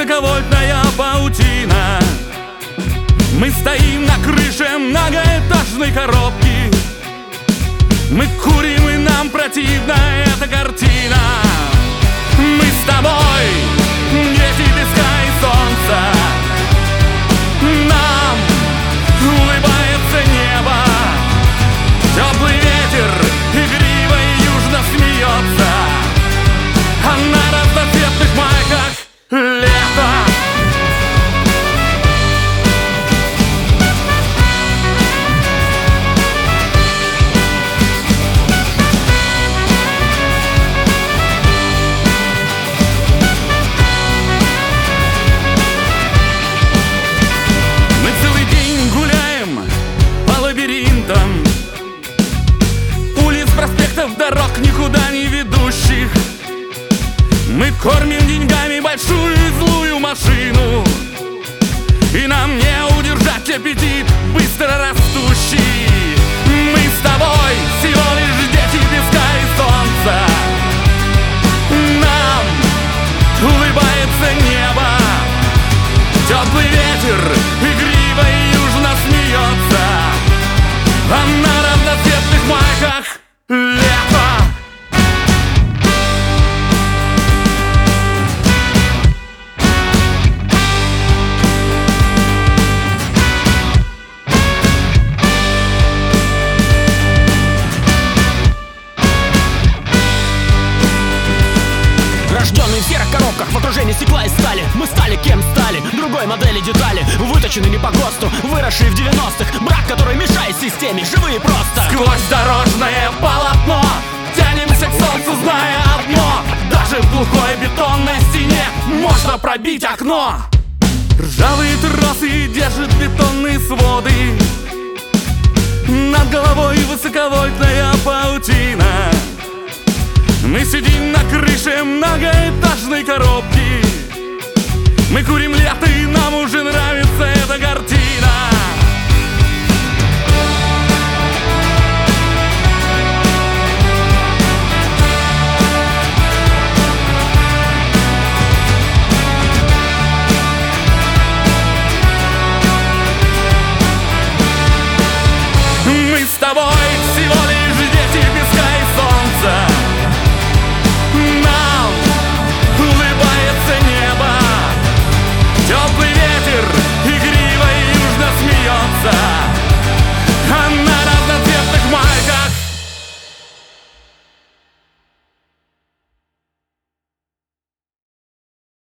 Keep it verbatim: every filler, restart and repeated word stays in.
высоковольтная паутина. Мы стоим на крыше многоэтажной коробки. Мы курим, и нам противна эта картина. Мы с тобой, дети песка и солнца. Нам улыбается небо. Теплый ветер игриво и южно смеется, а на разноцветных майках лето. Мы целый день гуляем по лабиринтам улиц, проспектов, дорог, никуда не ведущих. Мы кормим деньгами большую и злую машину, и нам не удержать аппетит быстро растущий. Мы с тобой всего лишь дети песка и солнца. Нам улыбается небо. Теплый ветер игриво и южно смеется, а на разноцветных майках лето. Рожденные в серых коробках, в окружении стекла и стали. Мы стали кем стали, другой модели детали. Выточены не по ГОСТу, выросшие в девяностых. Брак, который мешает системе, живые просто. Сквозь дорожное полотно тянемся к солнцу, зная одно: даже в глухой бетонной стене можно пробить окно. Ржавые тросы держат бетонные своды. Над головой высоковольтная паутина. Мы сидим на крыше многоэтажной коробки. Мы курим лето, и нам уже нравится эта картина. Мы с тобой